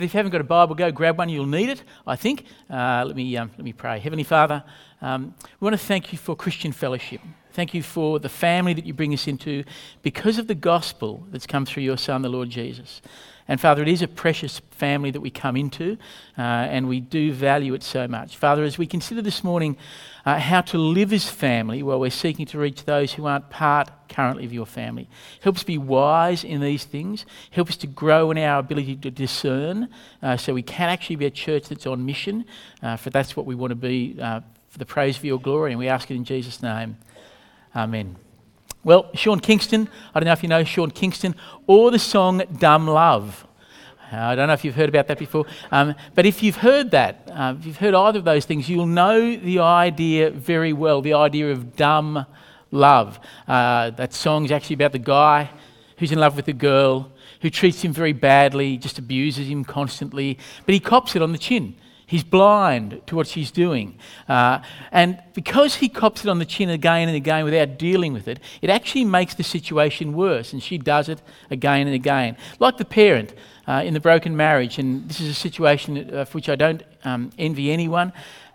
If you haven't got a Bible, go grab one. You'll need it, I think. Let me pray. Heavenly Father, we want to thank you for Christian fellowship. Thank you for the family that you bring us into because of the gospel that's come through your Son, the Lord Jesus. And Father, it is a precious family that we come into, and we do value it so much. Father, as we consider this morning how to live as family while we're seeking to reach those who aren't part currently of your family, help us be wise in these things. Help us to grow in our ability to discern so we can actually be a church that's on mission, for that's what we want to be for the praise of your glory. And we ask it in Jesus' name. Amen. Well, Sean Kingston, I don't know if you know Sean Kingston, or the song Dumb Love. I don't know if you've heard about that before, but if you've heard that, if you've heard either of those things, you'll know the idea very well, the idea of dumb love. That song's actually about the guy who's in love with the girl, who treats him very badly, just abuses him constantly, but he cops it on the chin. He's blind to what she's doing. And because he cops it on the chin again and again without dealing with it, it actually makes the situation worse, and she does it again and again. Like the parent in the broken marriage, and this is a situation for which I don't envy anyone.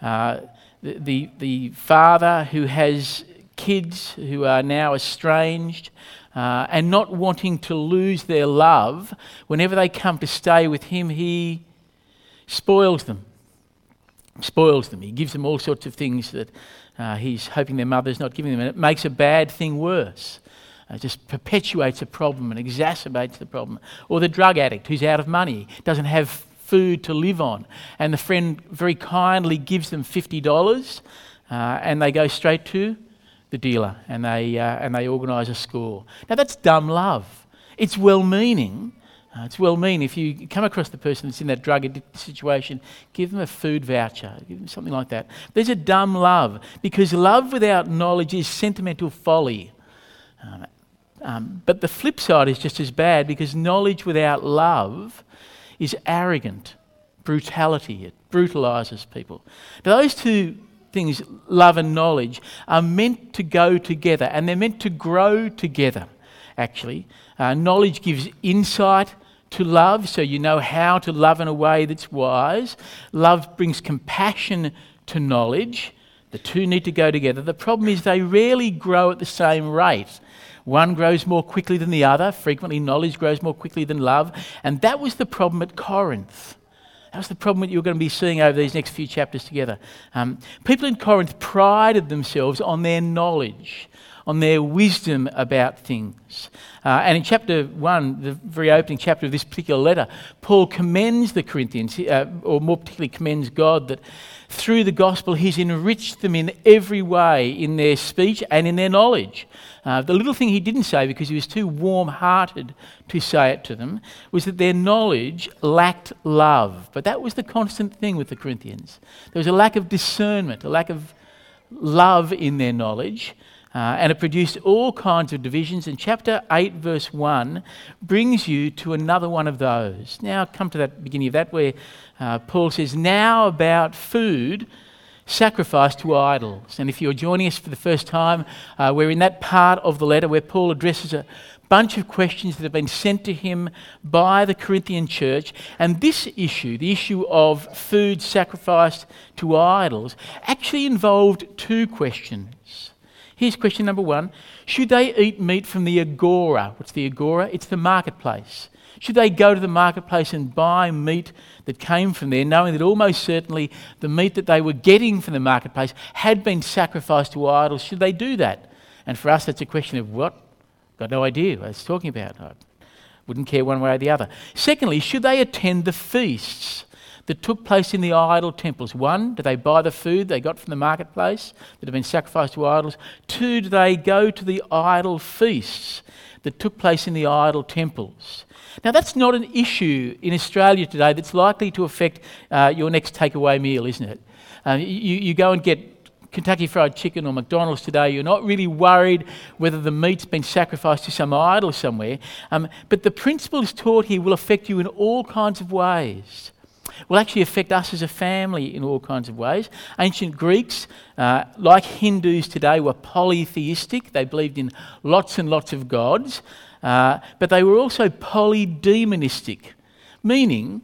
The father who has kids who are now estranged and not wanting to lose their love, whenever they come to stay with him, he spoils them. He gives them all sorts of things that he's hoping their mother's not giving them, and it makes a bad thing worse. It just perpetuates a problem and exacerbates the problem. Or the drug addict who's out of money, doesn't have food to live on, and the friend very kindly gives them $50, and they go straight to the dealer and they organise a score. Now that's dumb love. It's well-meaning. It's well-meaning. If you come across the person that's in that drug addict situation, give them a food voucher, give them something like that. There's a dumb love, because love without knowledge is sentimental folly. But the flip side is just as bad, because knowledge without love is arrogant brutality. It brutalises people. Now, those two things, love and knowledge, are meant to go together, and they're meant to grow together, actually. Knowledge gives insight to love, so you know how to love in a way that's wise. Love brings compassion to knowledge. The two need to go together. The problem is they rarely grow at the same rate. One grows more quickly than the other. Frequently, knowledge grows more quickly than love. And that was the problem at Corinth. That was the problem that you're going to be seeing over these next few chapters together. People in Corinth prided themselves on their knowledge, on their wisdom about things. And in chapter 1, the very opening chapter of this particular letter, Paul commends the Corinthians, or more particularly commends God, that through the gospel he's enriched them in every way, in their speech and in their knowledge. The little thing he didn't say, because he was too warm-hearted to say it to them, was that their knowledge lacked love. But that was the constant thing with the Corinthians. There was a lack of discernment, a lack of love in their knowledge. And it produced all kinds of divisions. And chapter 8, verse 1 brings you to another one of those. Now come to that beginning of that, where Paul says, now about food sacrificed to idols. And if you're joining us for the first time, we're in that part of the letter where Paul addresses a bunch of questions that have been sent to him by the Corinthian church. And this issue, the issue of food sacrificed to idols, actually involved two questions. Here's question number 1. Should they eat meat from the agora? What's the agora? It's the marketplace. Should they go to the marketplace and buy meat that came from there, knowing that almost certainly the meat that they were getting from the marketplace had been sacrificed to idols? Should they do that? And for us, that's a question of what? Got no idea what it's talking about. I wouldn't care one way or the other. Secondly, should they attend the feasts that took place in the idol temples? 1, do they buy the food they got from the marketplace that had been sacrificed to idols? 2, do they go to the idol feasts that took place in the idol temples? Now, that's not an issue in Australia today that's likely to affect your next takeaway meal, isn't it? You go and get Kentucky Fried Chicken or McDonald's today, you're not really worried whether the meat's been sacrificed to some idol somewhere. But the principles taught here will affect you in all kinds of ways. Will actually affect us as a family in all kinds of ways. Ancient Greeks, like Hindus today, were polytheistic. They believed in lots and lots of gods, but they were also polydemonistic, meaning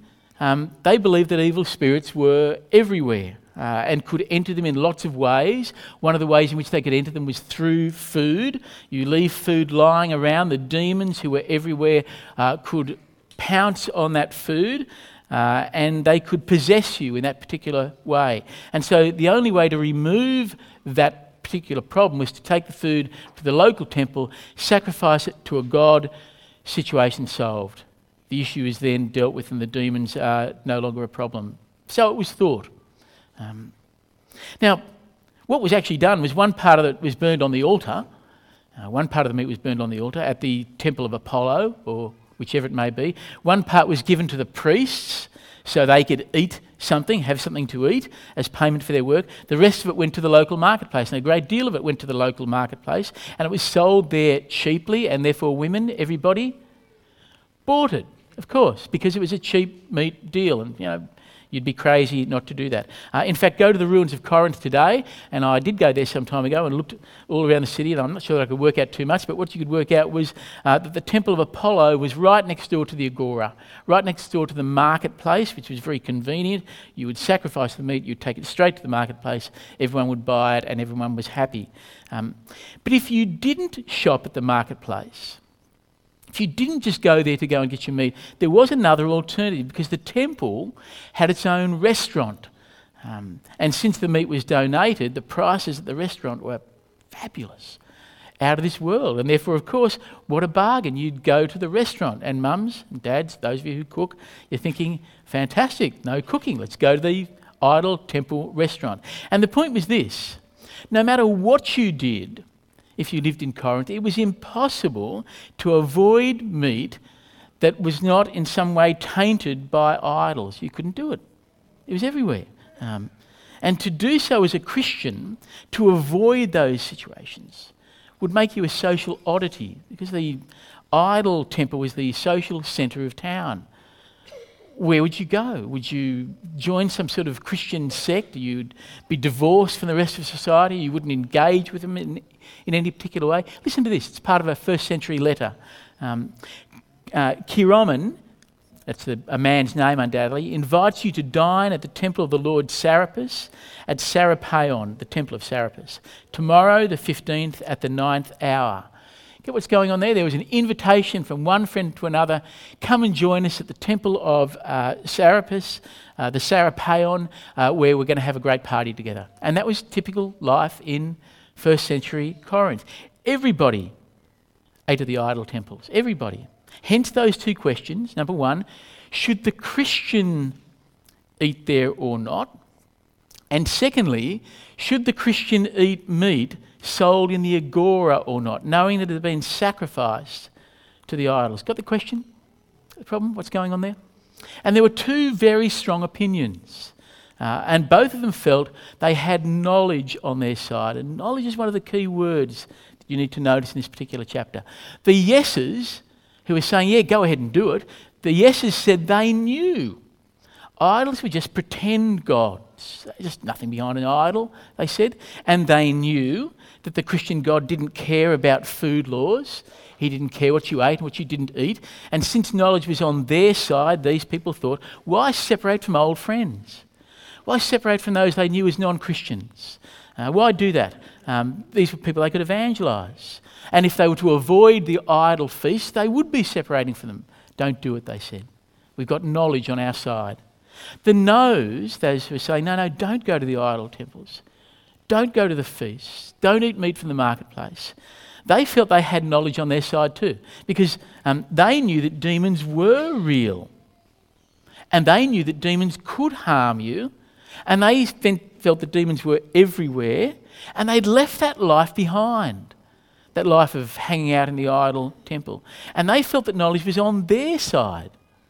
they believed that evil spirits were everywhere and could enter them in lots of ways. One of the ways in which they could enter them was through food. You leave food lying around, the demons who were everywhere could pounce on that food and they could possess you in that particular way. And so the only way to remove that particular problem was to take the food to the local temple, sacrifice it to a god, situation solved. The issue is then dealt with and the demons are no longer a problem. So it was thought. Now, what was actually done was one part of it was burned on the altar. One part of the meat was burned on the altar at the temple of Apollo, or whichever it may be. One part was given to the priests so they could eat something, have something to eat as payment for their work. The rest of it went to the local marketplace, and a great deal of it went to the local marketplace, and it was sold there cheaply, and therefore women, everybody, bought it, of course, because it was a cheap meat deal, and you'd be crazy not to do that. In fact, go to the ruins of Corinth today, and I did go there some time ago and looked all around the city, and I'm not sure that I could work out too much, but what you could work out was that the Temple of Apollo was right next door to the Agora, right next door to the marketplace, which was very convenient. You would sacrifice the meat, you'd take it straight to the marketplace, everyone would buy it, and everyone was happy. But if you didn't shop at the marketplace, if you didn't just go there to go and get your meat, there was another alternative, because the temple had its own restaurant. And since the meat was donated, the prices at the restaurant were fabulous, out of this world. And therefore, of course, what a bargain. You'd go to the restaurant, and mums and dads, those of you who cook, you're thinking, fantastic, no cooking, let's go to the idol temple restaurant. And the point was this: no matter what you did, if you lived in Corinth, it was impossible to avoid meat that was not in some way tainted by idols. You couldn't do it. It was everywhere. And to do so as a Christian, to avoid those situations, would make you a social oddity, because the idol temple was the social centre of town. Where would you go? Would you join some sort of Christian sect? You'd be divorced from the rest of society. You wouldn't engage with them in any particular way. Listen to this. It's part of a first century letter. Chiromen, that's a man's name undoubtedly, invites you to dine at the temple of the Lord Serapis at Sarapaion, the temple of Serapis, tomorrow the 15th at the 9th hour. Get what's going on there? There was an invitation from one friend to another. Come and join us at the temple of Serapis, the Sarapaion, where we're going to have a great party together. And that was typical life in first century Corinth. Everybody ate at the idol temples. Everybody. Hence those two questions. Number one, should the Christian eat there or not? And secondly, should the Christian eat meat sold in the Agora or not, knowing that it had been sacrificed to the idols? Got the question? The problem? What's going on there? And there were two very strong opinions. And both of them felt they had knowledge on their side. And knowledge is one of the key words that you need to notice in this particular chapter. The yeses, who were saying, yeah, go ahead and do it, the yeses said they knew. Idols were just pretend gods. Just nothing behind an idol, they said. And they knew that the Christian God didn't care about food laws. He didn't care what you ate and what you didn't eat. And since knowledge was on their side, these people thought, why separate from old friends? Why separate from those they knew as non-Christians? Why do that? These were people they could evangelise. And if they were to avoid the idol feast, they would be separating from them. Don't do it, they said. We've got knowledge on our side. The no's, those who are saying, no, don't go to the idol temples. Don't go to the feasts. Don't eat meat from the marketplace. They felt they had knowledge on their side too, because they knew that demons were real. And they knew that demons could harm you. And they felt that demons were everywhere. And they'd left that life behind, that life of hanging out in the idol temple. And they felt that knowledge was on their side.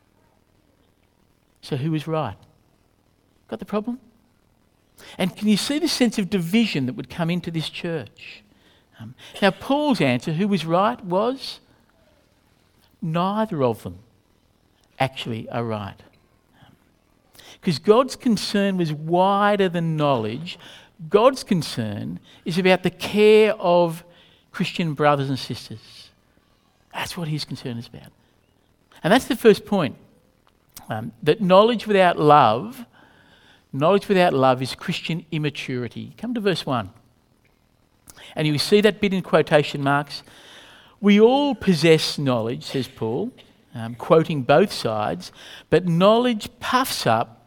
So who was right? Got the problem? And can you see the sense of division that would come into this church? Now, Paul's answer, who was right, was neither of them actually are right. Because God's concern was wider than knowledge. God's concern is about the care of Christian brothers and sisters. That's what his concern is about. And that's the first point that knowledge without love is Christian immaturity. Come to verse 1. And you see that bit in quotation marks. We all possess knowledge, says Paul, quoting both sides, but knowledge puffs up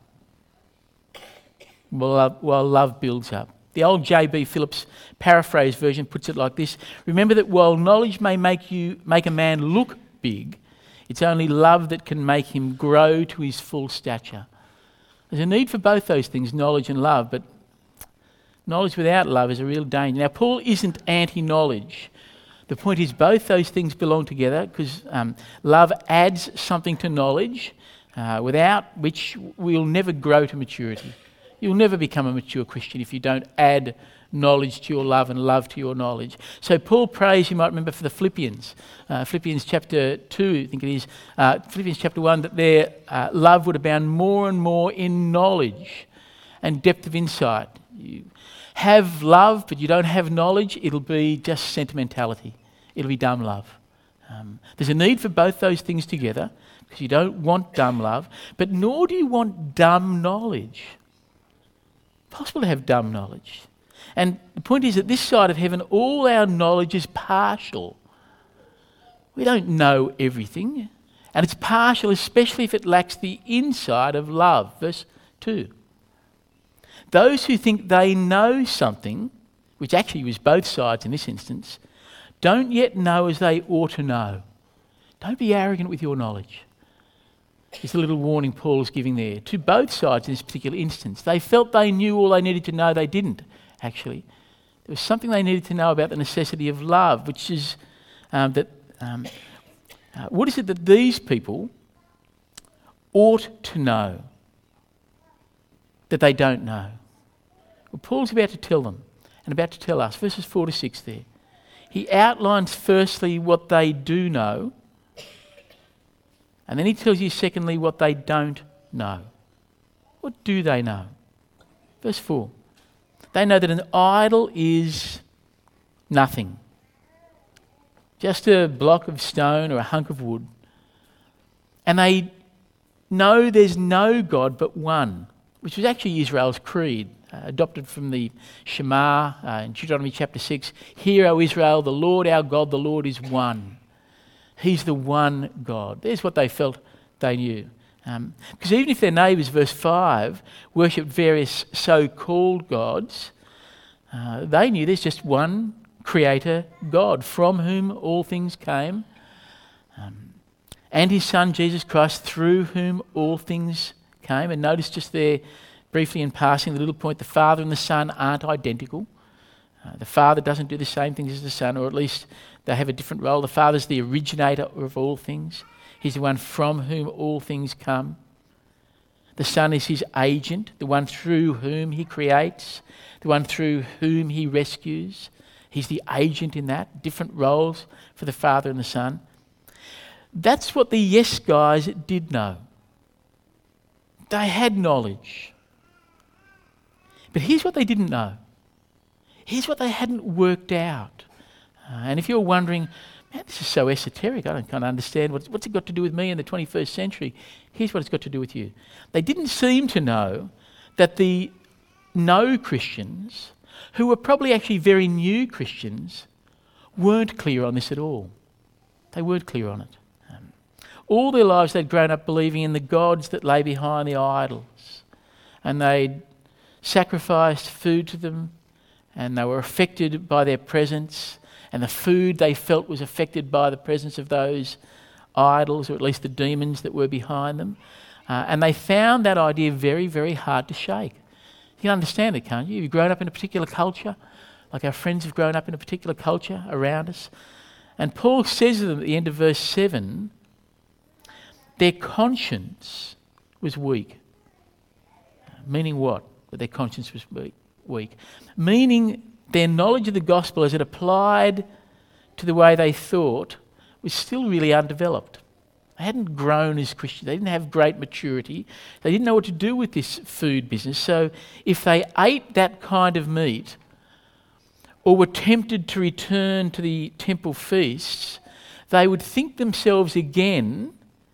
while love builds up. The old J.B. Phillips paraphrase version puts it like this: remember that while knowledge may make a man look big, it's only love that can make him grow to his full stature. There's a need for both those things, knowledge and love, but knowledge without love is a real danger. Now, Paul isn't anti-knowledge. The point is both those things belong together because love adds something to knowledge, without which we'll never grow to maturity. You'll never become a mature Christian if you don't add knowledge to your love and love to your knowledge. So Paul prays, you might remember, for the Philippians. Philippians chapter 2, I think it is. Philippians chapter 1, that their love would abound more and more in knowledge and depth of insight. You have love, but you don't have knowledge, it'll be just sentimentality. It'll be dumb love. There's a need for both those things together, because you don't want dumb love, but nor do you want dumb knowledge. It's possible to have dumb knowledge. And the point is that this side of heaven, all our knowledge is partial. We don't know everything. And it's partial, especially if it lacks the insight of love. Verse 2. Those who think they know something, which actually was both sides in this instance, don't yet know as they ought to know. Don't be arrogant with your knowledge. It's a little warning Paul's giving there to both sides in this particular instance. They felt they knew all they needed to know. They didn't, actually. There was something they needed to know about the necessity of love, which is what is it that these people ought to know that they don't know? Well, Paul's about to tell them and about to tell us. Verses 4 to 6 there. He outlines firstly what they do know, and then he tells you secondly what they don't know. What do they know? Verse 4. They know that an idol is nothing. Just a block of stone or a hunk of wood. And they know there's no God but one, which was actually Israel's creed, adopted from the Shema in Deuteronomy chapter 6. Hear, O Israel, the Lord our God, the Lord is one. He's the one God. There's what they felt they knew. Because even if their neighbours, verse 5, worshipped various so-called gods, they knew there's just one creator God from whom all things came, and his Son Jesus Christ through whom all things came. And notice just there, briefly in passing, the little point, the Father and the Son aren't identical. The Father doesn't do the same things as the Son, or at least they have a different role. The Father's the originator of all things. He's the one from whom all things come. The Son is his agent, the one through whom he creates, the one through whom he rescues. He's the agent in that, different roles for the Father and the Son. That's what the yes guys did know. They had knowledge. But here's what they didn't know. Here's what they hadn't worked out. And if you're wondering, man, this is so esoteric, I don't kind of understand, what's it got to do with me in the 21st century? Here's what it's got to do with you. They didn't seem to know that the no Christians, who were probably actually very new Christians, weren't clear on this at all. They weren't clear on it. All their lives they'd grown up believing in the gods that lay behind the idols, and they'd sacrificed food to them, and they were affected by their presence, and the food they felt was affected by the presence of those idols, or at least the demons that were behind them. And they found that idea very, very hard to shake. You can understand it, can't you? You've grown up in a particular culture, like our friends have grown up in a particular culture around us. And Paul says to them at the end of verse 7, their conscience was weak. Meaning what? That their conscience was weak. Meaning their knowledge of the gospel as it applied to the way they thought was still really undeveloped. They hadn't grown as Christians. They didn't have great maturity. They didn't know what to do with this food business. So if they ate that kind of meat or were tempted to return to the temple feasts, they would think themselves again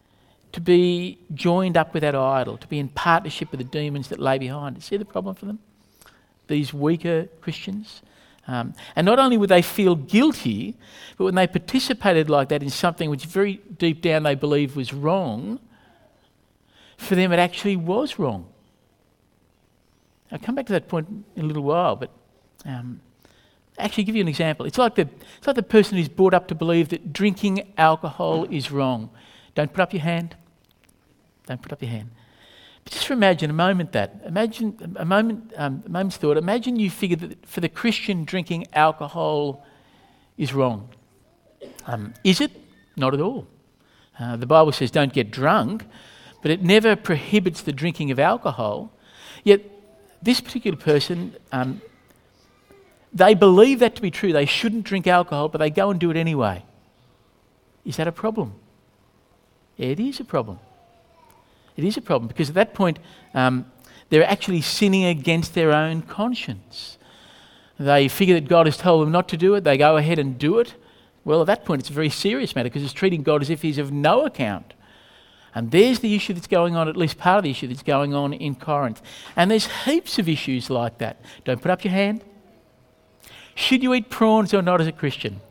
to be joined up with that idol, to be in partnership with the demons that lay behind it. See the problem for them? These weaker Christians. And not only would they feel guilty, but when they participated like that in something which very deep down they believed was wrong, for them it actually was wrong. I'll come back to that point in a little while, but actually give you an example. It's like the person who's brought up to believe that drinking alcohol is wrong. Don't put up your hand. Don't put up your hand. But just imagine a moment's thought. Imagine you figure that for the Christian, drinking alcohol is wrong. Is it? Not at all. The Bible says don't get drunk, but it never prohibits the drinking of alcohol. Yet this particular person, they believe that to be true. They shouldn't drink alcohol, but they go and do it anyway. Is that a problem? Yeah, it is a problem. It is a problem because at that point, they're actually sinning against their own conscience. They figure that God has told them not to do it. They go ahead and do it. Well, at that point, it's a very serious matter because it's treating God as if he's of no account. And there's the issue that's going on, at least part of the issue that's going on in Corinth. And there's heaps of issues like that. Don't put up your hand. Should you eat prawns or not as a Christian?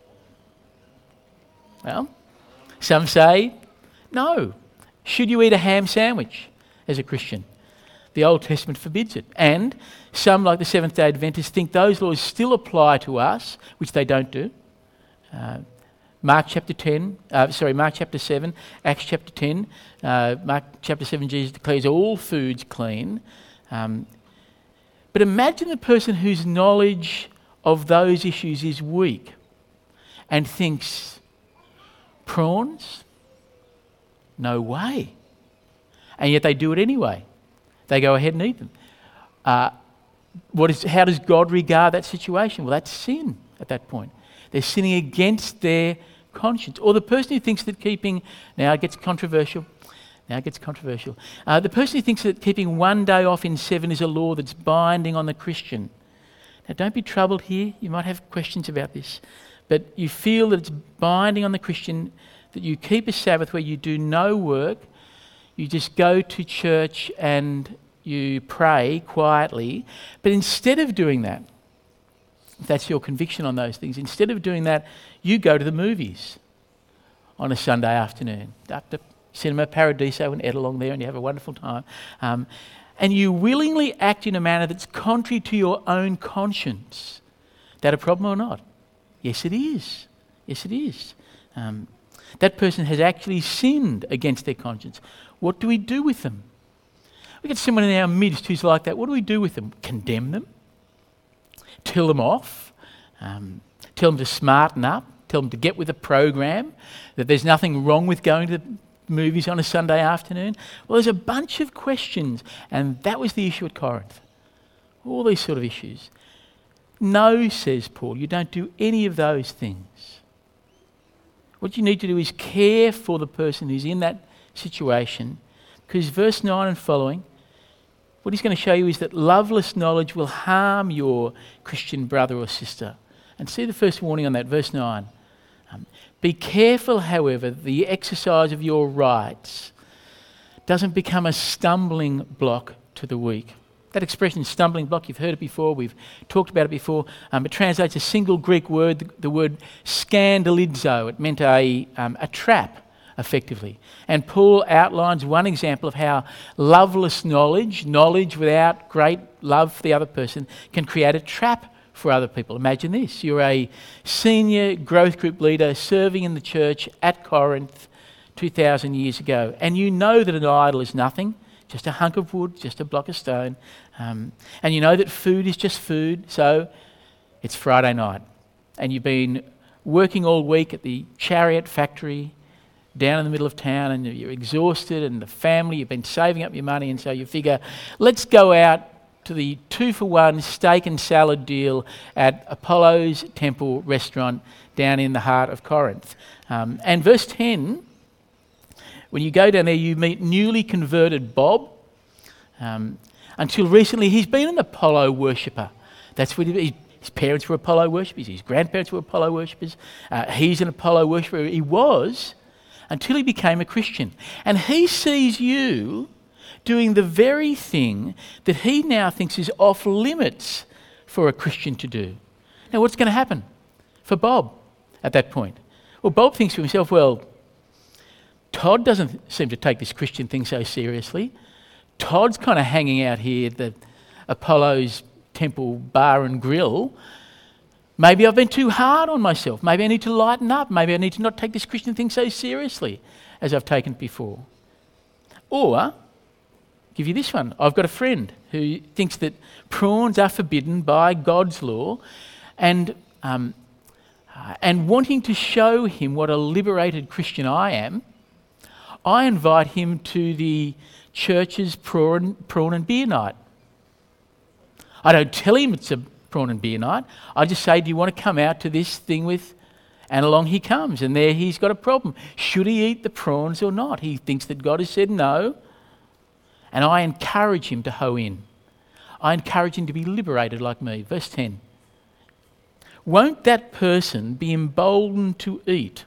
Well, some say no. Should you eat a ham sandwich as a Christian? The Old Testament forbids it. And some, like the Seventh-day Adventists, think those laws still apply to us, which they don't do. Mark chapter 7, Acts chapter 10, Mark chapter 7, Jesus declares all foods clean. But imagine the person whose knowledge of those issues is weak and thinks, prawns? No way. And yet they do it anyway. They go ahead and eat them. How does God regard that situation? Well, that's sin at that point. They're sinning against their conscience. Or the person who thinks that now it gets controversial. The person who thinks that keeping one day off in 7 is a law that's binding on the Christian. Now, don't be troubled here. You might have questions about this. But you feel that it's binding on the Christian that you keep a Sabbath where you do no work, you just go to church and you pray quietly. But instead of doing that, if that's your conviction on those things, instead of doing that, you go to the movies on a Sunday afternoon, up to Cinema Paradiso and Ed along there, and you have a wonderful time. And you willingly act in a manner that's contrary to your own conscience. That a problem or not? Yes, it is. Yes, it is. That person has actually sinned against their conscience. What do we do with them? We get someone in our midst who's like that. What do we do with them? Condemn them? Tell them off? Tell them to smarten up? Tell them to get with a program? That there's nothing wrong with going to the movies on a Sunday afternoon? Well, there's a bunch of questions, and that was the issue at Corinth. All these sort of issues. No, says Paul, you don't do any of those things. What you need to do is care for the person who's in that situation, because verse 9 and following, what he's going to show you is that loveless knowledge will harm your Christian brother or sister. And see the first warning on that, verse 9. Be careful, however, the exercise of your rights doesn't become a stumbling block to the weak. That expression, stumbling block, you've heard it before, we've talked about it before. It translates a single Greek word, the word scandalizo. It meant a trap, effectively. And Paul outlines one example of how loveless knowledge without great love for the other person, can create a trap for other people. Imagine this. You're a senior growth group leader serving in the church at Corinth 2,000 years ago, and you know that an idol is nothing, just a hunk of wood, just a block of stone. And you know that food is just food, so it's Friday night. And you've been working all week at the Chariot factory down in the middle of town, and you're exhausted, and the family, you've been saving up your money, and so you figure, let's go out to the 2-for-1 steak and salad deal at Apollo's Temple restaurant down in the heart of Corinth. And verse 10, when you go down there, you meet newly converted Bob. Until recently, he's been an Apollo worshipper. That's what his parents were Apollo worshippers. His grandparents were Apollo worshippers. He's an Apollo worshipper. He was until he became a Christian. And he sees you doing the very thing that he now thinks is off limits for a Christian to do. Now, what's going to happen for Bob at that point? Well, Bob thinks to himself, well, Todd doesn't seem to take this Christian thing so seriously. Todd's kind of hanging out here at the Apollo's Temple Bar and Grill. Maybe I've been too hard on myself. Maybe I need to lighten up. Maybe I need to not take this Christian thing so seriously as I've taken it before. Or, give you this one. I've got a friend who thinks that prawns are forbidden by God's law, and wanting to show him what a liberated Christian I am, I invite him to the church's prawn and beer night. I don't tell him it's a prawn and beer night. I just say, do you want to come out to this thing with... And along he comes, and there he's got a problem. Should he eat the prawns or not? He thinks that God has said no. And I encourage him to hoe in. I encourage him to be liberated like me. Verse 10. Won't that person be emboldened to eat?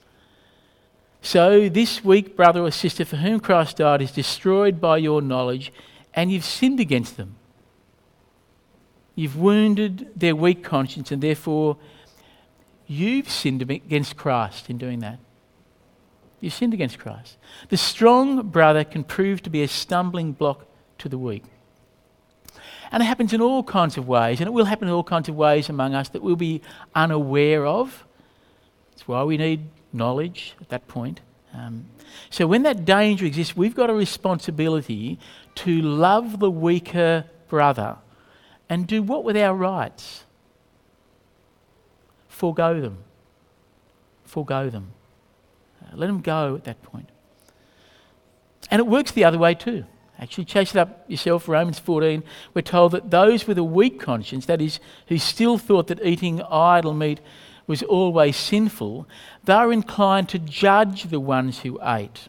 So this weak brother or sister for whom Christ died is destroyed by your knowledge, and you've sinned against them. You've wounded their weak conscience, and therefore you've sinned against Christ in doing that. You've sinned against Christ. The strong brother can prove to be a stumbling block to the weak. And it happens in all kinds of ways, and it will happen in all kinds of ways among us that we'll be unaware of. That's why we need knowledge at that point. So when that danger exists, we've got a responsibility to love the weaker brother and do what with our rights? Forgo them. Forgo them. Let them go at that point. And it works the other way too. Actually, chase it up yourself. Romans 14, we're told that those with a weak conscience, that is, who still thought that eating idol meat was always sinful, they are inclined to judge the ones who ate.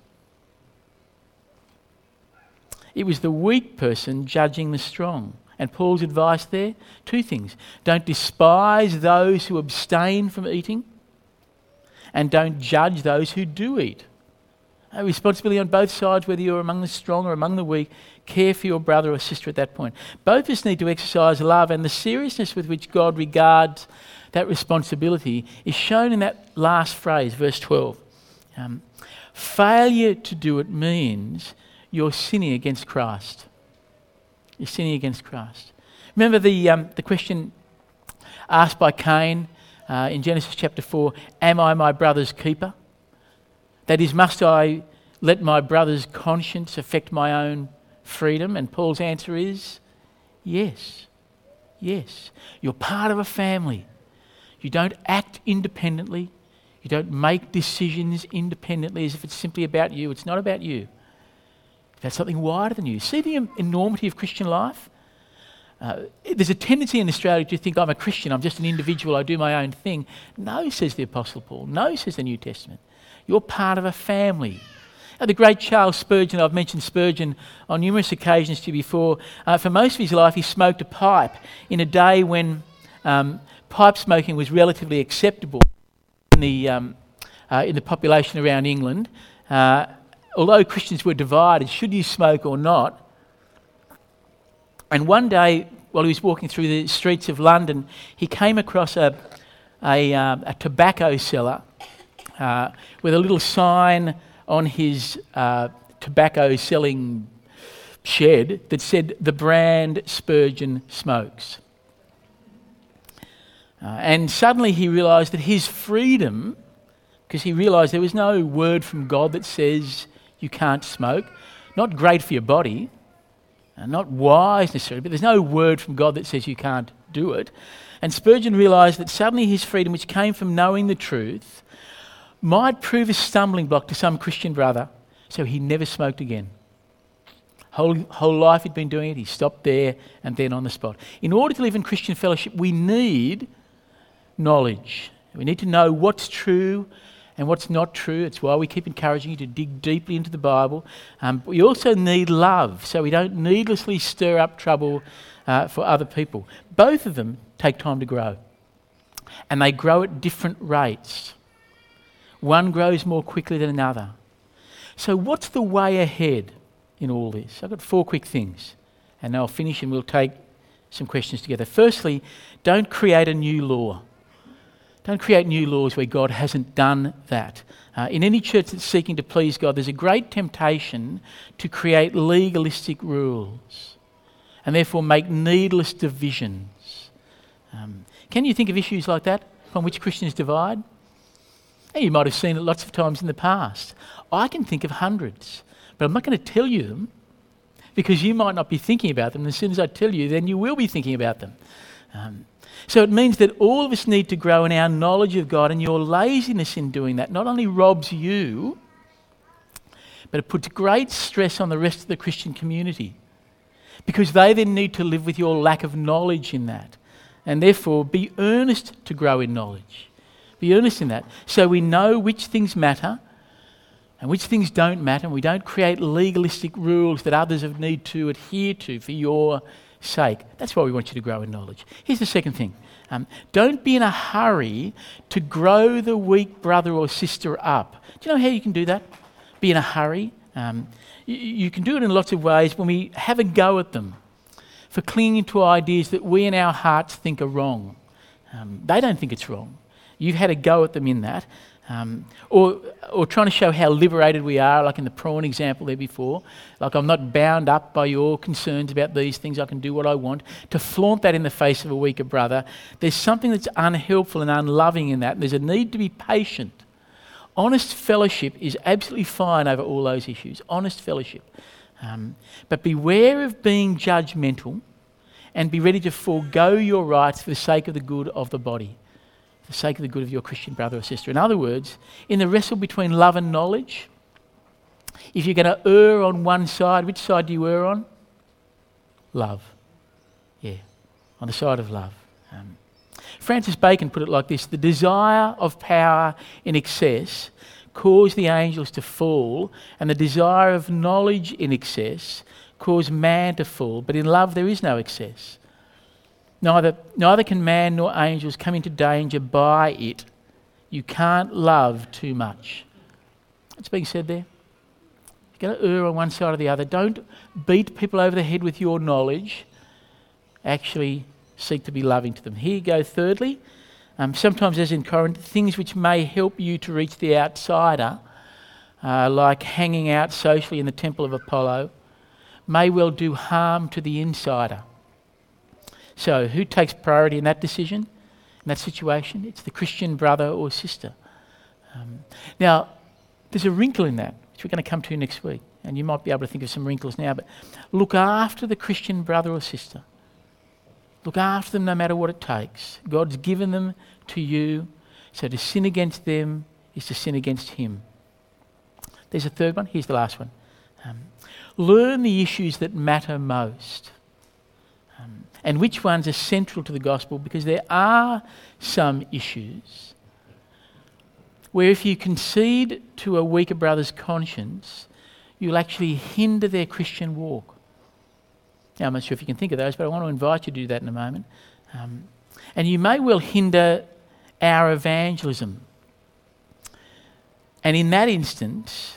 It was the weak person judging the strong. And Paul's advice there, two things. Don't despise those who abstain from eating, and don't judge those who do eat. A responsibility on both sides, whether you're among the strong or among the weak. Care for your brother or sister at that point. Both of us need to exercise love, and the seriousness with which God regards that responsibility is shown in that last phrase, verse 12. Failure to do it means you're sinning against Christ. You're sinning against Christ. Remember the question asked by Cain in Genesis chapter 4, am I my brother's keeper? That is, must I let my brother's conscience affect my own freedom? And Paul's answer is, yes. Yes. You're part of a family. You don't act independently. You don't make decisions independently as if it's simply about you. It's not about you. That's something wider than you. See the enormity of Christian life? There's a tendency in Australia to think I'm a Christian, I'm just an individual, I do my own thing. No, says the Apostle Paul. No, says the New Testament. You're part of a family. Now, the great Charles Spurgeon, I've mentioned Spurgeon on numerous occasions to you before. For most of his life, he smoked a pipe in a day when pipe smoking was relatively acceptable in the population around England. Although Christians were divided, should you smoke or not? And one day, while he was walking through the streets of London, he came across a tobacco seller with a little sign on his tobacco selling shed that said, "The brand Spurgeon smokes." And suddenly he realised that his freedom, because he realised there was no word from God that says you can't smoke, not great for your body, not wise necessarily, but there's no word from God that says you can't do it. And Spurgeon realised that suddenly his freedom, which came from knowing the truth, might prove a stumbling block to some Christian brother, so he never smoked again. Whole life he'd been doing it, he stopped there and then on the spot. In order to live in Christian fellowship, we need knowledge. We need to know what's true and what's not true. It's why we keep encouraging you to dig deeply into the Bible. We also need love, so we don't needlessly stir up trouble for other people. Both of them take time to grow, and they grow at different rates. One grows more quickly than another. So what's the way ahead in all this? I've got 4 quick things, and I'll finish and we'll take some questions together. Firstly, don't create a new law. Don't create new laws where God hasn't done that. In any church that's seeking to please God, there's a great temptation to create legalistic rules and therefore make needless divisions. Can you think of issues like that upon which Christians divide? You might have seen it lots of times in the past. I can think of hundreds, but I'm not going to tell you them because you might not be thinking about them. And as soon as I tell you, then you will be thinking about them. So it means that all of us need to grow in our knowledge of God, and your laziness in doing that not only robs you, but it puts great stress on the rest of the Christian community because they then need to live with your lack of knowledge in that. And therefore, be earnest to grow in knowledge. Be earnest in that. So we know which things matter and which things don't matter, and we don't create legalistic rules that others need to adhere to for your sake. That's why we want you to grow in knowledge. Here's the second thing. Don't be in a hurry to grow the weak brother or sister up. Do you know how you can do that? Be in a hurry. You can do it in lots of ways when we have a go at them for clinging to ideas that we in our hearts think are wrong. They don't think it's wrong. You've had a go at them in that. Or trying to show how liberated we are, like in the prawn example there before. Like, I'm not bound up by your concerns about these things, I can do what I want. To flaunt that in the face of a weaker brother, there's something that's unhelpful and unloving in that, and there's a need to be patient. Honest fellowship is absolutely fine over all those issues, honest fellowship. But beware of being judgmental and be ready to forego your rights for the sake of the good of the body. For the sake of the good of your Christian brother or sister. In other words, in the wrestle between love and knowledge, if you're going to err on one side, which side do you err on? Love. Yeah, on the side of love. Francis Bacon put it like this: the desire of power in excess caused the angels to fall, and the desire of knowledge in excess caused man to fall. But in love there is no excess. Neither can man nor angels come into danger by it. You can't love too much. What's being said there? You're going to err on one side or the other. Don't beat people over the head with your knowledge. Actually seek to be loving to them. Here you go, thirdly. Sometimes, as in Corinth, things which may help you to reach the outsider, like hanging out socially in the temple of Apollo, may well do harm to the insider. So who takes priority in that decision, in that situation? It's the Christian brother or sister. Now, there's a wrinkle in that, which we're going to come to next week. And you might be able to think of some wrinkles now, but look after the Christian brother or sister. Look after them no matter what it takes. God's given them to you, so to sin against them is to sin against him. There's a third one. Here's the last one. Learn the issues that matter most. And which ones are central to the gospel, because there are some issues where if you concede to a weaker brother's conscience, you'll actually hinder their Christian walk. Now, I'm not sure if you can think of those, but I want to invite you to do that in a moment. And you may well hinder our evangelism. And in that instance,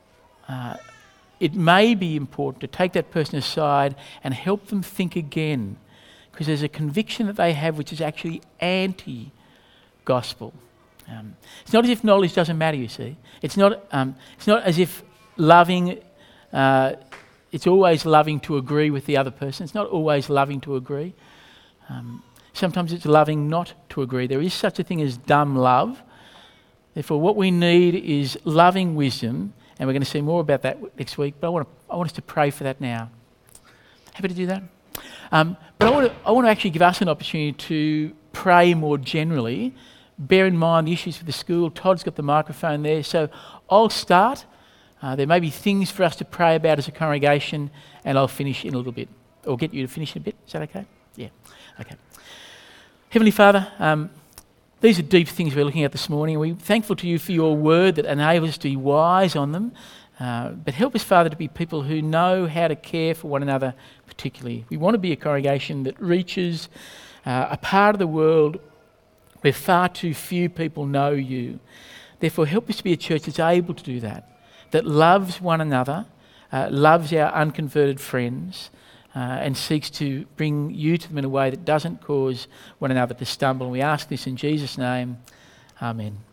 it may be important to take that person aside and help them think again, because there's a conviction that they have which is actually anti-gospel. It's not as if knowledge doesn't matter, you see. It's not as if loving, it's always loving to agree with the other person. It's not always loving to agree. Sometimes it's loving not to agree. There is such a thing as dumb love. Therefore, what we need is loving wisdom, and we're going to see more about that next week, but I want us to pray for that now. Happy to do that? But I want to actually give us an opportunity to pray more generally. Bear in mind the issues with the school. Todd's got the microphone there, so I'll start. There may be things for us to pray about as a congregation, and I'll finish in a little bit, or get you to finish in a bit. Is that okay? Yeah, okay. Heavenly Father, these are deep things we're looking at this morning. We're thankful to you for your word that enables us to be wise on them. But help us, Father, to be people who know how to care for one another particularly. We want to be a congregation that reaches a part of the world where far too few people know you. Therefore, help us to be a church that's able to do that loves one another, loves our unconverted friends, and seeks to bring you to them in a way that doesn't cause one another to stumble. And we ask this in Jesus' name. Amen.